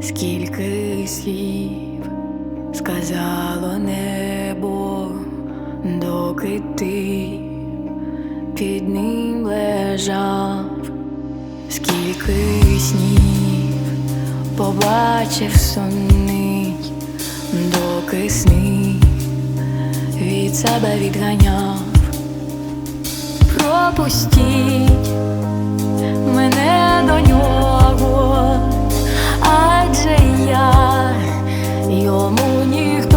Скільки слів сказало небо, доки ти під ним лежав, скільки снів побачив сонний, доки сни від себе відганяв. Пропустіть мене до нього, адже я йому ніхто,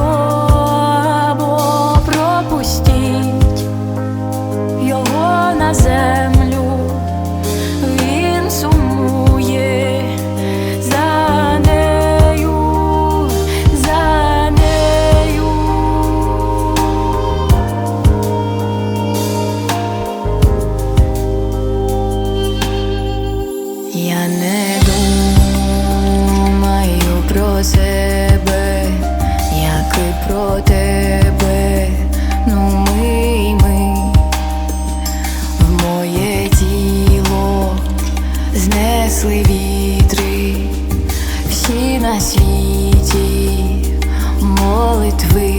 бо пропустіть його на землю, він сумує за нею, за нею. Я не думаю про себе, як і про тебе. Ну ми в моє тіло знесли вітри, всі на світі молитви.